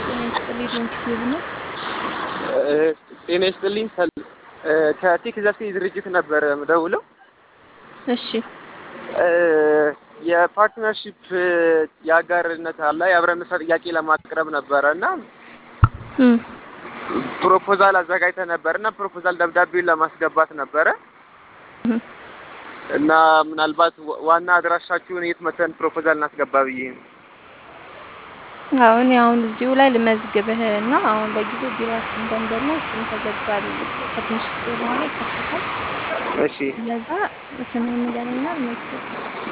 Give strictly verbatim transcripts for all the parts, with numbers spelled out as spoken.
ጤና ይስጥልኝ ዶንኪቲዩብ ነው። ጤና ይስጥልኝ ከቴክዛስ ድርጅት ነበር የምደውለው። እሺ የፓርትነርሺፕ የአጋርነት አለ የአብረን መስራት ጥያቄ ለማቅረብ ነበርና እም ፕሮፖዛል አዘጋጅተን ነበርና ፕሮፖዛል ደብዳቤውን ለማስገባት ነበረ እና ምናልባት ዋና አድራሻችሁን የት መተን ፕሮፖዛል እናስገባ ብዬ ነው። አሁን ያው እዚሁ ላይ ልመዝግብህና አሁን ለጊዜው ቢሮአችን ደንበል ነው ስም ተዘግቷል። ከትንሽ ጊዜ በኋላ ይከፈታል። እሺ ለዛ ስምን ንገረኝና ልመዝግብ።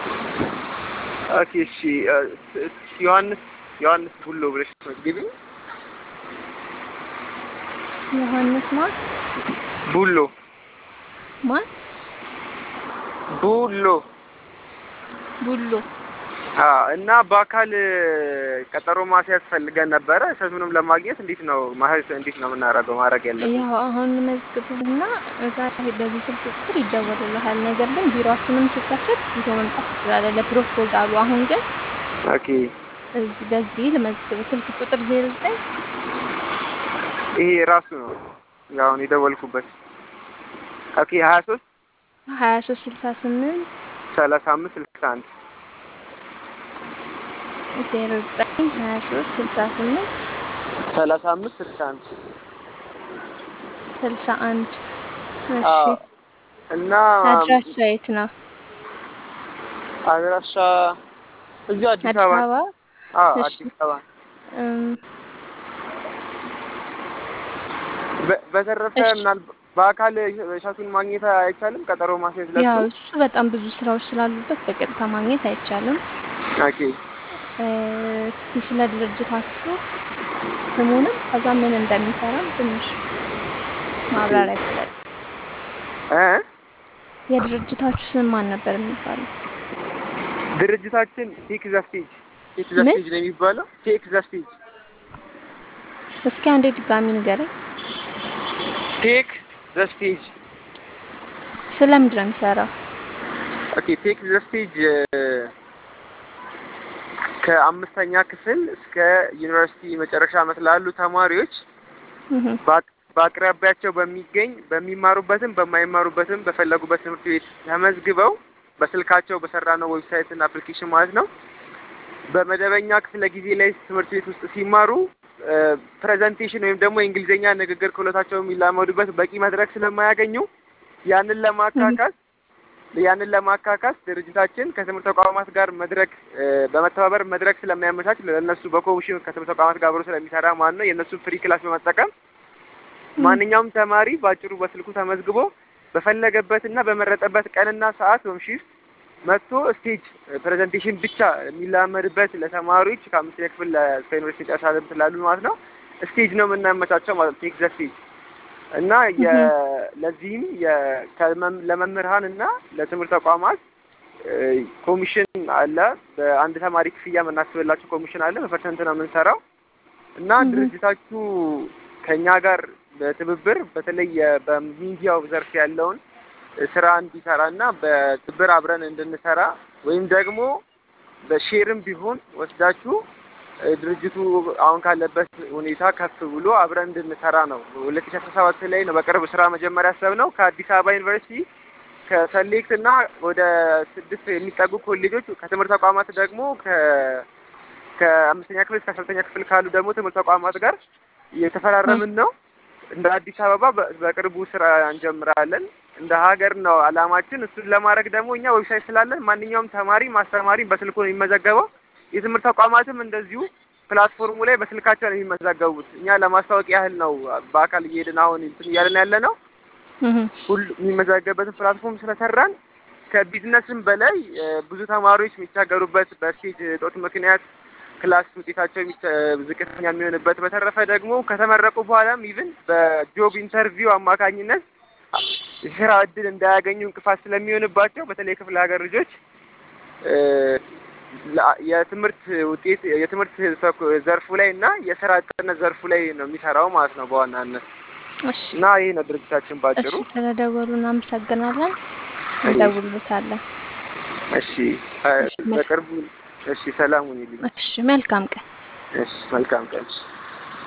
ኦኬ እሺ ዮሐንስ ዮሐንስ ቡሎ ብለሽ ትመዝግቢ። ዮሐንስ ማን? ቡሎ ማን? ቡሎ ቡሎ አዎ እና በአካል ቀጠሮ ማስያዝ ፈልገን ነበረ። እሱንም ለማግኘት እንዴት ነው ማለት እንዴት ነው የምናደርገው ማድረግ ያለብን? ያው አሁን ልመዝግብህና እዛ በዚህ ስልክ ቁጥር ይደወልልሃል። ነገር ግን ቢሮአችንን ስትከፍት ይዘው መምጣት ትችላለህ ለፕሮፖዛሉ። አሁን ግን ኦኬ እዚህ በዚህ ልመዝግብ ስልክ ቁጥር ዜሮ ዘጠኝ ይሄ ራሱ ነው ያው ነው የደወልኩበት። ኦኬ ሀያ ሶስት ሀያ ሶስት ስልሳ ስምንት ሰላሳ አምስት ስልሳ አንድ ዜሮ ዘጠኝ ሀያ ሶስት ስልሳ ስምንት ሰላሳ አምስት ስልሳ አንድ ስልሳ አንድ እሺ እና አድራሻ የት ነው? አድራሻ እዚህ አዲስ አበባ። አዎ አዲስ አበባ። እም በተረፈ ምናልባት በአካል ሻቱን ማግኘት አይቻልም? ቀጠሮ ማስያዝ ለሱ ያው እሱ በጣም ብዙ ስራዎች ስላሉበት በቀጥታ ማግኘት አይቻልም። ኦኬ እስኪ ስለ ድርጅታችሁ ስሙንም ከዛ ምን እንደሚሰራም ትንሽ ማብራሪያ ይሰጣል። እ የድርጅታችሁ ስም ማን ነበር የሚባለው? ድርጅታችን ቴክዛስ ስቴጅ ቴክዛስ ስቴጅ ነው የሚባለው። ቴክዛስ ስቴጅ። እስኪ አንዴ ድጋሚ ንገረኝ። ቴክ ዘ ስቴጅ። ስለምንድን ነው የሚሰራው? ኦኬ ቴክ ዘ ስቴጅ ከአምስተኛ ክፍል እስከ ዩኒቨርሲቲ መጨረሻ ዓመት ላሉ ተማሪዎች በአቅራቢያቸው በሚገኝ በሚማሩበትም በማይማሩበትም በፈለጉበት ትምህርት ቤት ተመዝግበው በስልካቸው በሰራነው ዌብሳይት እና አፕሊኬሽን ማለት ነው በመደበኛ ክፍለ ጊዜ ላይ ትምህርት ቤት ውስጥ ሲማሩ ፕሬዘንቴሽን ወይም ደግሞ የእንግሊዘኛ ንግግር ክህሎታቸውን የሚላመዱበት በቂ መድረክ ስለማያገኙ ያንን ለማካካስ ያንን ለማካካስ ድርጅታችን ከትምህርት ተቋማት ጋር መድረክ በመተባበር መድረክ ስለሚያመቻች ለነሱ በኮሚሽን ከትምህርት ተቋማት ጋር አብሮ ስለሚሰራ ማለት ነው የነሱ ፍሪ ክላስ በመጠቀም ማንኛውም ተማሪ ባጭሩ በስልኩ ተመዝግቦ በፈለገበትና በመረጠበት ቀንና ሰዓት ወይም ሺፍት መጥቶ ስቴጅ ፕሬዘንቴሽን ብቻ የሚላመድበት ለተማሪዎች ከአምስተኛ ክፍል እስከ ዩኒቨርሲቲ ጨርሳ ስላሉ ማለት ነው ስቴጅ ነው የምናመቻቸው ማለት ነው። ቴክ ዘ ስቴጅ እና ለዚህም ለመምህራን እና ለትምህርት ተቋማት ኮሚሽን አለ። በአንድ ተማሪ ክፍያ የምናስብላቸው ኮሚሽን አለ። በፐርሰንት ነው የምንሰራው እና ድርጅታችሁ ከኛ ጋር በትብብር በተለይ በሚዲያው ዘርፍ ያለውን ስራ እንዲሰራና በትብብር አብረን እንድንሰራ ወይም ደግሞ በሼርም ቢሆን ወስዳችሁ ድርጅቱ አሁን ካለበት ሁኔታ ከፍ ብሎ አብረን እንድንሰራ ነው። ሁለት ሺህ አስራ ሰባት ላይ ነው በቅርብ ስራ መጀመሪያ ያሰብነው ከአዲስ አበባ ዩኒቨርሲቲ ከሰሌክት እና ወደ ስድስት የሚጠጉ ኮሌጆች ከትምህርት ተቋማት ደግሞ ከ ከአምስተኛ ክፍል እስከ አስረኛ ክፍል ካሉ ደግሞ ትምህርት ተቋማት ጋር እየተፈራረምን ነው። እንደ አዲስ አበባ በቅርቡ ስራ እንጀምራለን። እንደ ሀገር ነው አላማችን። እሱን ለማድረግ ደግሞ እኛ ዌብሳይት ስላለን ማንኛውም ተማሪ ማስተማሪ በስልኩ ነው የሚመዘገበው። የትምህርት ተቋማትም እንደዚሁ ፕላትፎርሙ ላይ በስልካቸው ነው የሚመዘገቡት። እኛ ለማስታወቅ ያህል ነው በአካል እየሄድን አሁን እንትን እያልን ያለ ነው። ሁሉ የሚመዘገበትን ፕላትፎርም ስለሰራን ከቢዝነስም በላይ ብዙ ተማሪዎች የሚቸገሩበት በስቴጅ እጦት ምክንያት ክላስ ውጤታቸው ዝቅተኛ የሚሆንበት በተረፈ ደግሞ ከተመረቁ በኋላም ኢቭን በጆብ ኢንተርቪው አማካኝነት የስራ እድል እንዳያገኙ እንቅፋት ስለሚሆንባቸው በተለይ ክፍለ ሀገር ልጆች የትምህርት ውጤት የትምህርት ዘርፉ ላይ እና የስራ አጥነት ዘርፉ ላይ ነው የሚሰራው ማለት ነው በዋናነት። እሺ እና ይሄ ነው ድርጅታችን ባጭሩ። እሺ ስለደወሉ እናመሰግናለን። እንደውልታለን። እሺ በቅርቡ እሺ ሰላም ሁኑልኝ። እሺ መልካም ቀን። እሺ መልካም ቀን።